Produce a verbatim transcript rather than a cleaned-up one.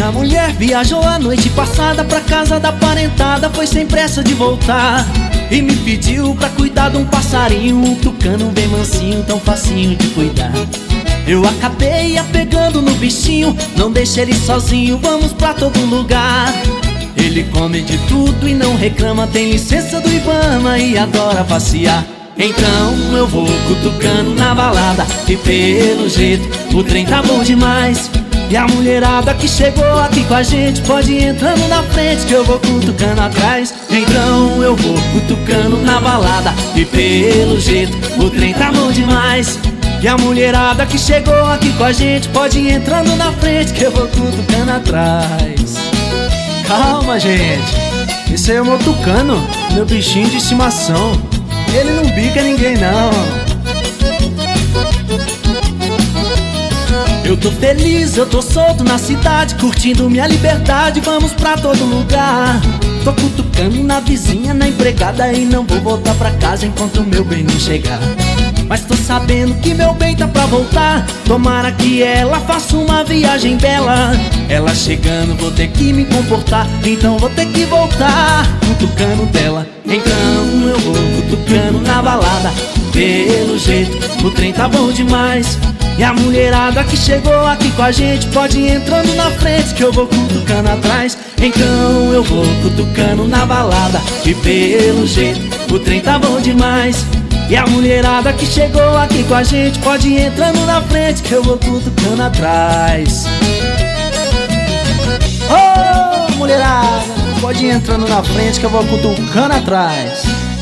Minha mulher viajou a noite passada pra casa da parentada, foi sem pressa de voltar e me pediu pra cuidar de um passarinho, um tucano bem mansinho, tão facinho de cuidar. Eu acabei apegando no bichinho, não deixe ele sozinho, vamos pra todo lugar. Ele come de tudo e não reclama, tem licença do Ibama e adora passear. Então eu vou cutucando na balada e pelo jeito o trem tá bom demais. E a mulherada que chegou aqui com a gente pode ir entrando na frente que eu vou cutucando atrás. Então eu vou cutucando na balada e pelo jeito o trem tá bom demais. E a mulherada que chegou aqui com a gente pode ir entrando na frente que eu vou cutucando atrás. Calma, gente, esse aí é o meu tucano, meu bichinho de estimação. Ele não bica ninguém não. Eu tô feliz, eu tô solto na cidade, curtindo minha liberdade, vamos pra todo lugar. Tô cutucando na vizinha, na empregada e não vou voltar pra casa enquanto o meu bem não chegar. Mas tô sabendo que meu bem tá pra voltar, tomara que ela faça uma viagem bela. Ela chegando vou ter que me comportar, então vou ter que voltar cutucando dela. Então eu vou cutucando na balada, pelo jeito o trem tá bom demais. E a mulherada que chegou aqui com a gente pode ir entrando na frente que eu vou cutucando atrás. Então eu vou cutucando na balada e pelo jeito o trem tá bom demais. E a mulherada que chegou aqui com a gente pode ir entrando na frente que eu vou cutucando atrás. Ô, oh, mulherada, pode ir entrando na frente que eu vou cutucando atrás.